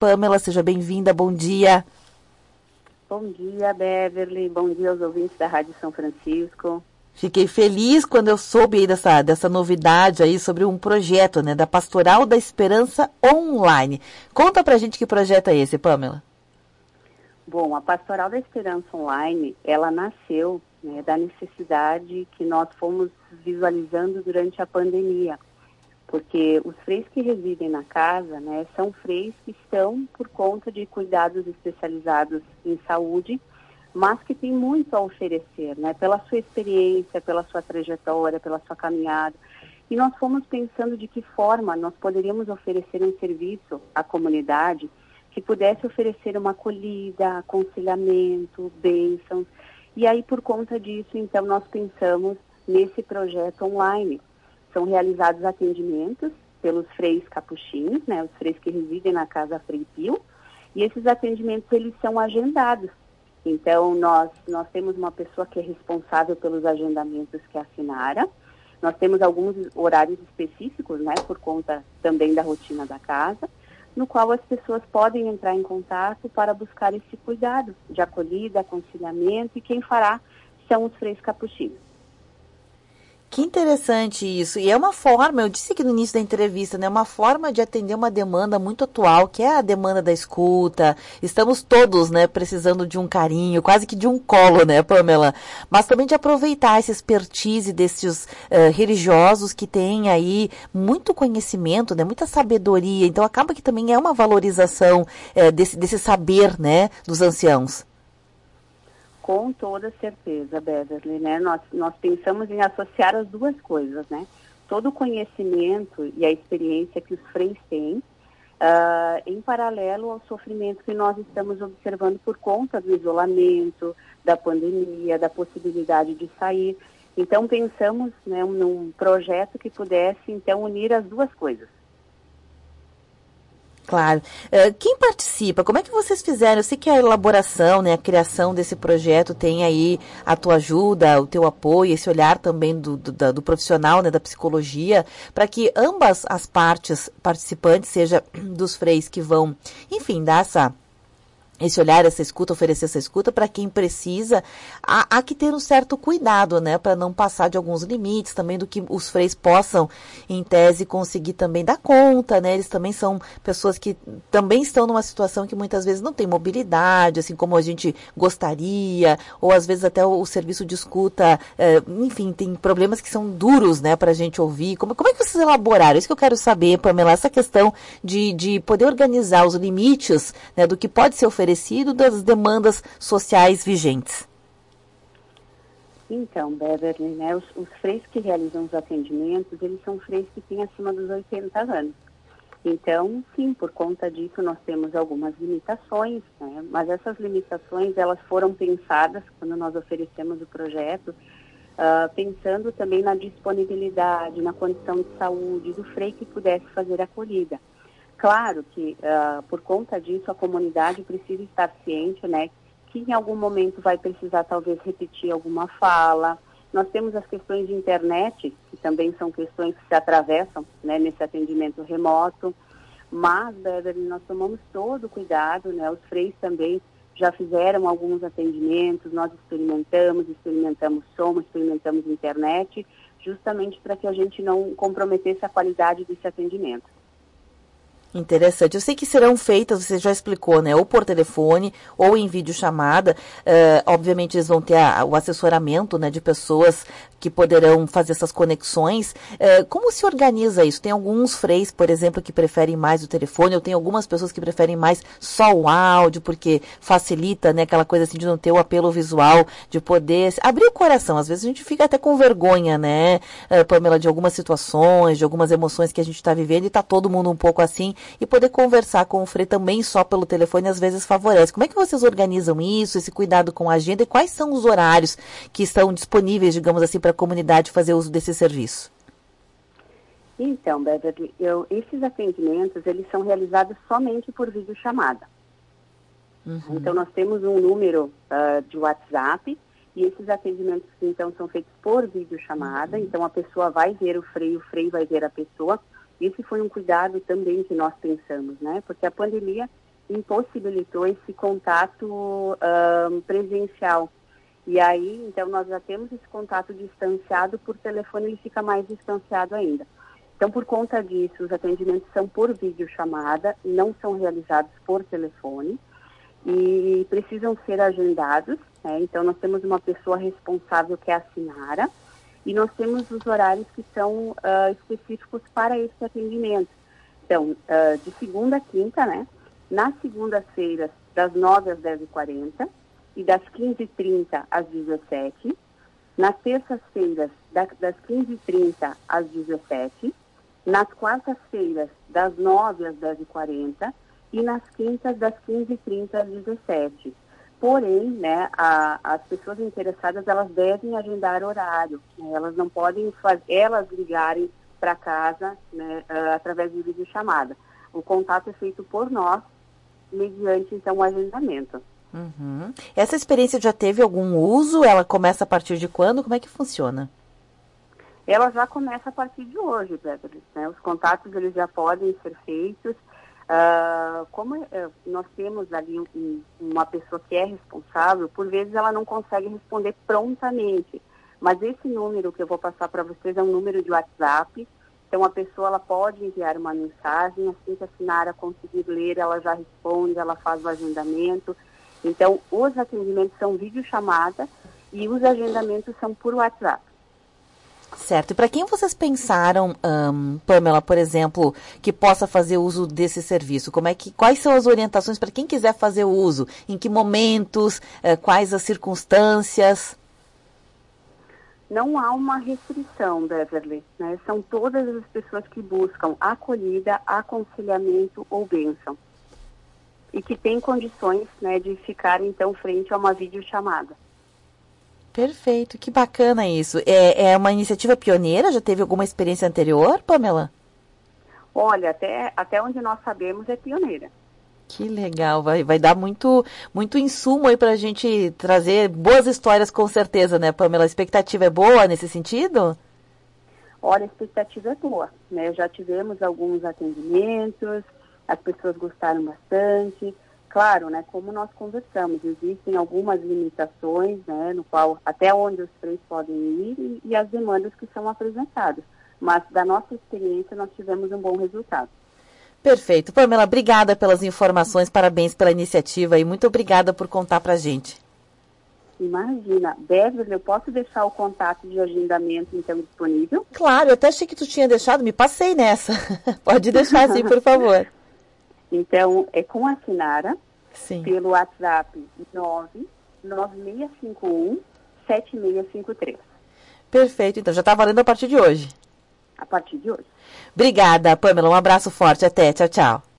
Pamela, seja bem-vinda, bom dia. Bom dia, Beverly, bom dia aos ouvintes da Rádio São Francisco. Fiquei feliz quando eu soube aí dessa novidade aí sobre um projeto, né, da Pastoral da Esperança Online. Conta pra gente que projeto é esse, Pamela. Bom, a Pastoral da Esperança Online, ela nasceu, né, da necessidade que nós fomos visualizando durante a pandemia, porque os freis que residem na casa, né, são freis que estão por conta de cuidados especializados em saúde, mas que têm muito a oferecer, né, pela sua experiência, pela sua trajetória, pela sua caminhada. E nós fomos pensando de que forma nós poderíamos oferecer um serviço à comunidade que pudesse oferecer uma acolhida, aconselhamento, bênçãos. E aí, por conta disso, então, nós pensamos nesse projeto online. São realizados atendimentos pelos freis capuchinhos, né, os freis que residem na Casa Frei Pio, e esses atendimentos, eles são agendados. Então, nós temos uma pessoa que é responsável pelos agendamentos, que é a Sinara. Nós temos alguns horários específicos, né, por conta também da rotina da casa, no qual as pessoas podem entrar em contato para buscar esse cuidado de acolhida, aconselhamento, e quem fará são os freis capuchinhos. Que interessante isso. E é uma forma, eu disse aqui no início da entrevista, né, uma forma de atender uma demanda muito atual, que é a demanda da escuta. Estamos todos, né, precisando de um carinho, quase que de um colo, né, Pamela? Mas também de aproveitar essa expertise desses religiosos que têm aí muito conhecimento, né, muita sabedoria. Então acaba que também é uma valorização desse saber, né, dos anciãos. Com toda certeza, Beverly, né? Nós pensamos em associar as duas coisas, né? Todo o conhecimento e a experiência que os freis têm, em paralelo ao sofrimento que nós estamos observando por conta do isolamento, da pandemia, da possibilidade de sair. Então, pensamos, né, num projeto que pudesse, então, unir as duas coisas. Claro. Quem participa? Como é que vocês fizeram? Eu sei que a elaboração, né, a criação desse projeto tem aí a tua ajuda, o teu apoio, esse olhar também do profissional, né, da psicologia, para que ambas as partes participantes, seja dos freis que vão, enfim, dar esse olhar, essa escuta, oferecer essa escuta para quem precisa, há que ter um certo cuidado, né, para não passar de alguns limites, também do que os freis possam, em tese, conseguir também dar conta, né, eles também são pessoas que também estão numa situação que muitas vezes não tem mobilidade, assim como a gente gostaria, ou às vezes até o serviço de escuta, enfim, tem problemas que são duros, né, para a gente ouvir. Como é que vocês elaboraram? Isso que eu quero saber, Pamela, essa questão de poder organizar os limites, né, do que pode ser oferecido das demandas sociais vigentes. Então, Beverly, né, os freis que realizam os atendimentos, eles são freis que têm acima dos 80 anos. Então, sim, por conta disso nós temos algumas limitações, né, mas essas limitações, elas foram pensadas quando nós oferecemos o projeto, pensando também na disponibilidade, na condição de saúde do frei que pudesse fazer a acolhida. Claro que, por conta disso, a comunidade precisa estar ciente, né, que em algum momento vai precisar talvez repetir alguma fala. Nós temos as questões de internet, que também são questões que se atravessam, né, nesse atendimento remoto, mas, Beverly, nós tomamos todo o cuidado, né, os freis também já fizeram alguns atendimentos, nós experimentamos som, experimentamos internet, justamente para que a gente não comprometesse a qualidade desse atendimento. Interessante. Eu sei que serão feitas, você já explicou, né? Ou por telefone, ou em videochamada. Obviamente, eles vão ter o assessoramento, né, de pessoas que poderão fazer essas conexões. Como se organiza isso? Tem alguns freis, por exemplo, que preferem mais o telefone, ou tem algumas pessoas que preferem mais só o áudio, porque facilita, né, aquela coisa assim de não ter o apelo visual, de poder abrir o coração. Às vezes a gente fica até com vergonha, né, Pamela, de algumas situações, de algumas emoções que a gente está vivendo, e está todo mundo um pouco assim, e poder conversar com o frei também só pelo telefone às vezes favorece. Como é que vocês organizam isso, esse cuidado com a agenda, e quais são os horários que estão disponíveis, digamos assim, para a comunidade fazer uso desse serviço? Então, Beverly, esses atendimentos, eles são realizados somente por videochamada. Uhum. Então, nós temos um número de WhatsApp, e esses atendimentos, então, são feitos por videochamada. Uhum. Então, a pessoa vai ver o frei vai ver a pessoa. Esse foi um cuidado também que nós pensamos, né? Porque a pandemia, impossibilitou esse contato presencial. E aí, então, nós já temos esse contato distanciado, por telefone ele fica mais distanciado ainda. Então, por conta disso, os atendimentos são por videochamada, não são realizados por telefone e precisam ser agendados, né? Então, nós temos uma pessoa responsável que é a Sinara e nós temos os horários que são específicos para esse atendimento. Então, de segunda a quinta, né? Nas segundas-feiras, das 9 às 10h40 e das 15h30 às 17h. Nas terças-feiras, das 15h30 às 17h. Nas quartas-feiras, das 9 às 10h40 e nas quintas, das 15h30 às 17h. Porém, né, as pessoas interessadas, elas devem agendar horário, né? Elas não podem elas ligarem para casa, né, através de videochamada. O contato é feito por nós, mediante, então, o agendamento. Uhum. Essa experiência já teve algum uso? Ela começa a partir de quando? Como é que funciona? Ela já começa a partir de hoje, Beatriz, né? Os contatos, eles já podem ser feitos. Como nós temos ali uma pessoa que é responsável, por vezes ela não consegue responder prontamente. Mas esse número que eu vou passar para vocês é um número de WhatsApp. Então, a pessoa ela pode enviar uma mensagem, assim que a Sinara conseguir ler, ela já responde, ela faz o agendamento. Então, os atendimentos são videochamada e os agendamentos são por WhatsApp. Certo. E para quem vocês pensaram, Pamela, por exemplo, que possa fazer uso desse serviço? Quais são as orientações para quem quiser fazer o uso? Em que momentos? Quais as circunstâncias? Não há uma restrição, Beverly, né? São todas as pessoas que buscam acolhida, aconselhamento ou bênção. E que têm condições, né, de ficar, então, frente a uma videochamada. Perfeito, que bacana isso. É uma iniciativa pioneira? Já teve alguma experiência anterior, Pamela? Olha, até onde nós sabemos é pioneira. Que legal, vai dar muito insumo aí pra gente trazer boas histórias com certeza, né, Pamela? A expectativa é boa nesse sentido? Olha, a expectativa é boa, né? Já tivemos alguns atendimentos, as pessoas gostaram bastante. Claro, né, como nós conversamos, existem algumas limitações, né, no qual até onde os três podem ir e as demandas que são apresentadas. Mas da nossa experiência nós tivemos um bom resultado. Perfeito. Pamela, obrigada pelas informações, parabéns pela iniciativa e muito obrigada por contar pra gente. Imagina. Beverly, eu posso deixar o contato de agendamento então disponível? Claro, eu até achei que tu tinha deixado, me passei nessa. Pode deixar sim, por favor. Então, é com a Sinara, sim, pelo WhatsApp 99651-7653. Perfeito, então já está valendo a partir de hoje. A partir de hoje. Obrigada, Pamela, um abraço forte, até, tchau, tchau.